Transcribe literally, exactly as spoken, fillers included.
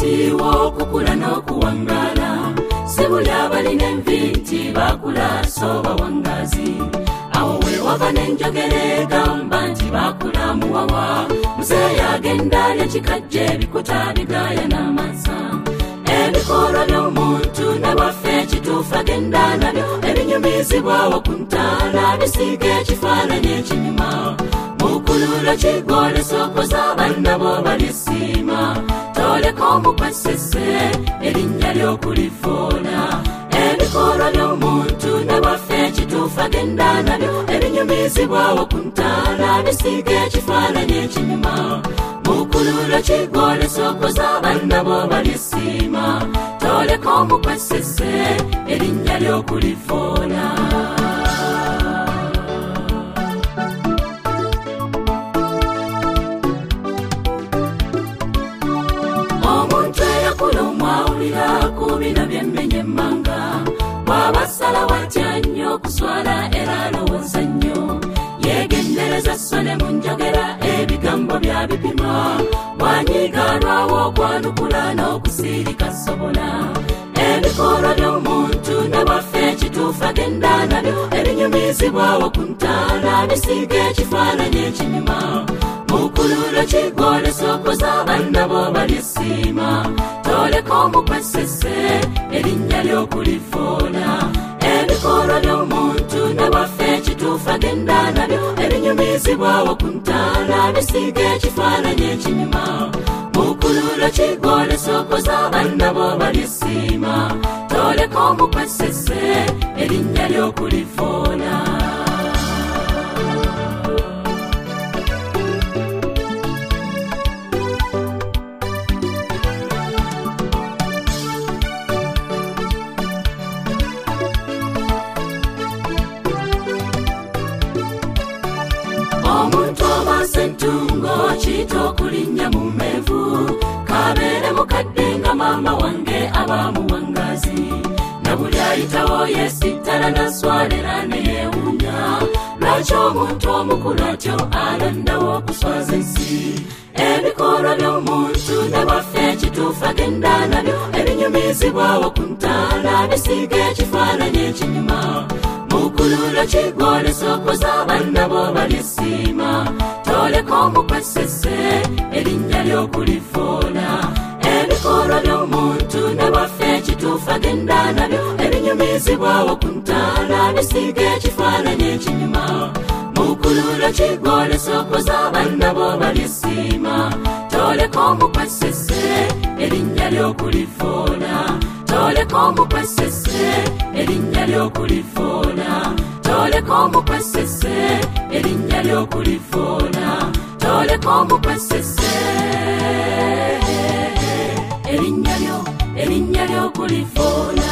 muti w'okukula n'okuwangala si buli abalina envinti bakula so bawangazi awo we wava n'enjogera egamba nti bakula muwawa muzeeyi agenda alya kikajja ebikuta bigaya n'amazza ebikolo by'omuntu ne bwaffe ekituufu agenda nabyo ebinyumizibwawo ku ntaala bisiiga ekifaananyi ekinyuma mukululo kigolesa okoza bannabo balisiima toleka omukwesese erinnya ly'okulifoola ebikolo by'omuntu ne bwaffe ekituufu agenda nabyo ebinyumizibwawo ku ntaala bisiiga ekifaananyi ekinyuma mukululo kigolesa okoza bannabo balisiima toleka omukwesese erinnya ly'okulifoola omuntu eyakula omwawulira ku bino byemmenye emmanga bw'abasala watya nnyo okuswala era alowooza nnyo yeegendereza so ne mu njogera ebigambo bya bipima bwanyiga alwawo okwanukula n'okusiirika sobola ebikolo by'omuntu ne bwaffe ekituufu agenda nabyo ebinyumizibwawo ku ntaala bisiiga ekifaananyi ekinyuma mukululo kigolesa okoza bannabo balisiima toleka omukwesese erinnya ly'okulifoola ebikolo by'omuntu ne bwaffe ekituufu agenda nabyo ebinyumizibwawo ku ntaala bisiiga ekifaananyi ekinyuma mukululo kigolesa okoza bannabo balisiima toleka omukwesese erinnya ly'okulifoola omuntu obasentungo kiyita okulinnya mu mmevu kabeere mukadde nga maama wange abamuwangazi na buli ayitawo yeesittala naswalera neyeewuunya lwaki omuntu omukulu atyo alondawo okuswaza ensi ebikolo by'omuntu ne bwaffe ekituufu agenda nabyo ebinyumizibwawo ku ntaala bisiiga ekifaananyi ekinyuma mukululo kigolesa okoza bannabo balisiima toleka omukwesese erinnya ly'okulifoola ebikolo by'omuntu ne bwaffe ekituufu agenda nabyo ebinyumizibwawo ku ntaala bisiiga ekifaananyi ekinyuma mukululo kigolesa okoza bannabo balisiima toleka omukwesese erinnya ly'okulifoola toleka omukwesese erinnya ly'okulifoola toleka omukwesese erinnya ly'okulifoola toleka omukwesese erinnya lyo erinnya ly'okulifoola